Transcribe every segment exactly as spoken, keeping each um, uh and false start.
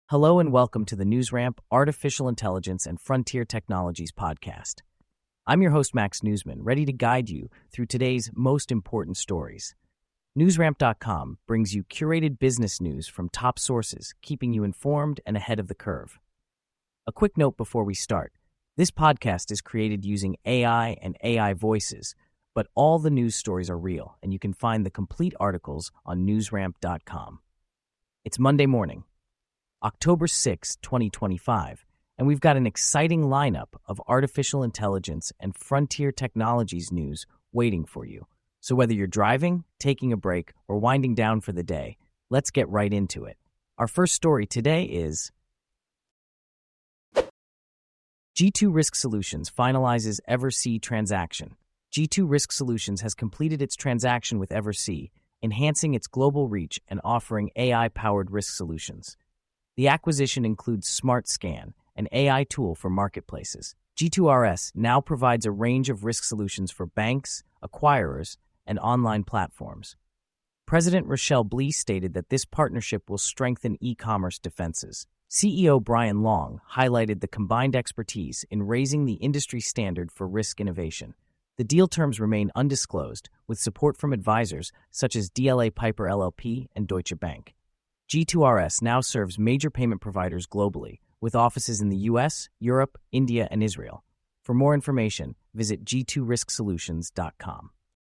Hello and welcome to the NewsRamp Artificial Intelligence and Frontier Technologies podcast. I'm your host, Max Newsman, ready to guide you through today's most important stories. NewsRamp dot com brings you curated business news from top sources, keeping you informed and ahead of the curve. A quick note before we start. This podcast is created using A I and A I voices, but all the news stories are real, and you can find the complete articles on NewsRamp dot com. It's Monday morning, October sixth, twenty twenty-five, and we've got an exciting lineup of artificial intelligence and frontier technologies news waiting for you. So whether you're driving, taking a break, or winding down for the day, let's get right into it. Our first story today is G two Risk Solutions finalizes Eversea transaction. G two Risk Solutions has completed its transaction with Eversea, enhancing its global reach and offering A I-powered risk solutions. The acquisition includes SmartScan, an A I tool for marketplaces. G two R S now provides a range of risk solutions for banks, acquirers, and online platforms. President Rochelle Blee stated that this partnership will strengthen e-commerce defenses. C E O Brian Long highlighted the combined expertise in raising the industry standard for risk innovation. The deal terms remain undisclosed, with support from advisors such as D L A Piper L L P and Deutsche Bank. G two R S now serves major payment providers globally, with offices in the U S, Europe, India, and Israel. For more information, visit G two risk solutions dot com.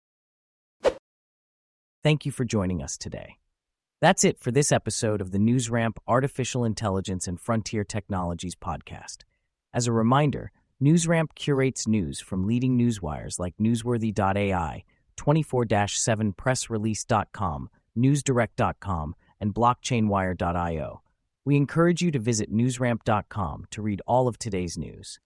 Thank you for joining us today. That's it for this episode of the NewsRamp Artificial Intelligence and Frontier Technologies podcast. As a reminder, NewsRamp curates news from leading newswires like newsworthy dot A I, twenty-four seven press release dot com, newsdirect dot com, and blockchain wire dot io. We encourage you to visit newsramp dot com to read all of today's news.